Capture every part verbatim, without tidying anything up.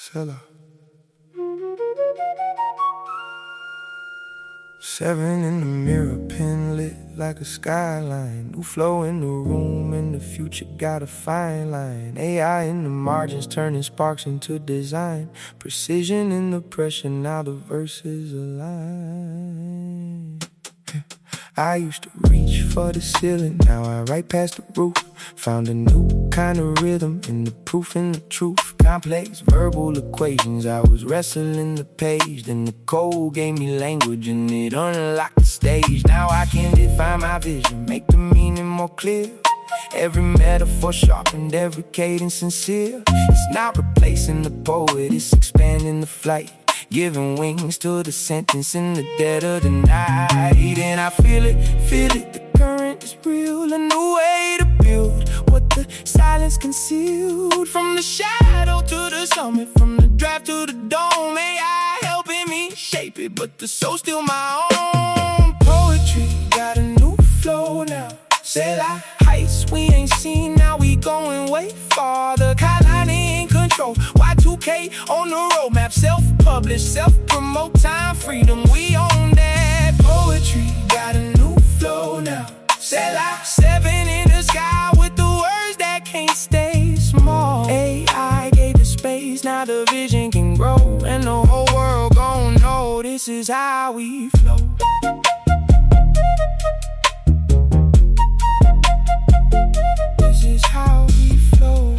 Selah. Seven in the mirror, pen lit like a skyline. New flow in the room, and the future got a fine line. A I in the margins, turning sparks into design. Precision in the pressure, now the verses align. I used to reach for the ceiling, now I write past the roof. Found a new kind of rhythm in the proof and the truth. Complex verbal equations, I was wrestling the page. Then the code gave me language and it unlocked the stage. Now I can define my vision, make the meaning more clear. Every metaphor sharpened, every cadence sincere. It's not replacing the poet, it's expanding the flight, giving wings to the sentence in the dead of the night. And I feel it, feel it, the current is real. A new way to build what the silence concealed. From the shadow to the summit, from the draft to the dome. A I helping me shape it, but the soul's still my own. Poetry got a new flow now. Selah, heights we ain't seen, now we going way farther. Kalani in control, Y two K on the roadmap. Self-published, self-promote, time freedom, we own that. Poetry got a new flow now. Selah, seven in the sky with the words that can't stay small. A I gave the space, now the vision can grow. And the whole world gon' know this is how we flow. This is how we flow.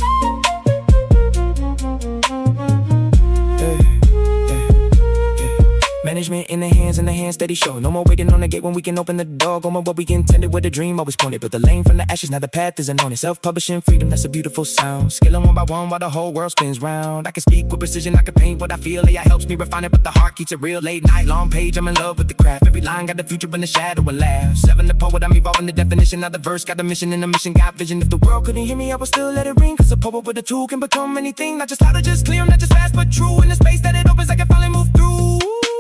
Hey, hey, hey. Management in the hands, in the hands, steady show. No more waiting on the gate when we can open the door. Going what we intended with a dream, always pointed. Built the lane from the ashes, now the path isn't on it. Self-publishing freedom, that's a beautiful sound. Scaling one by one while the whole world spins round. I can speak with precision, I can paint what I feel. A I helps me refine it, but the heart keeps it real. Late night, long page, I'm in love with the craft. Every line got the future in the shadow and laugh. Seven the poet, I'm evolving the definition. Now the verse got the mission, and the mission got vision. If the world couldn't hear me, I would still let it ring. Cause a poet with a tool can become anything. Not just loud or just clear, not just fast but true. In the space that it opens, I can finally move through.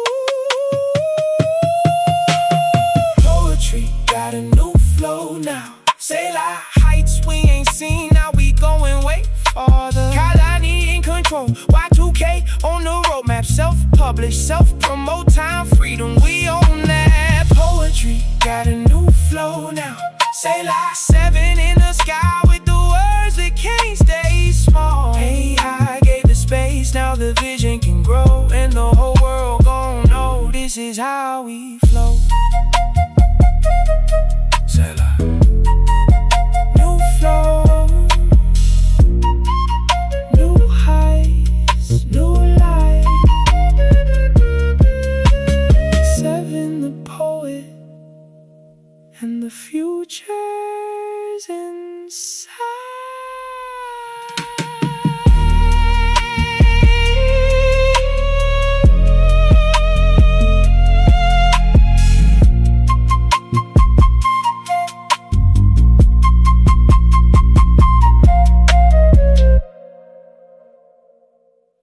Got a new flow now. Selah, heights we ain't seen, now we going way farther. Kalani in control, Y two K on the roadmap. Self-published, self-promote, time freedom, we own that. Poetry got a new flow now. Selah, seven in the sky with the words that can't stay small. A I gave the space, now the vision can grow. And the whole world gon' know this is how we flow. Selah. New flow, new heights, new light. Seven the poet, and the future's inside.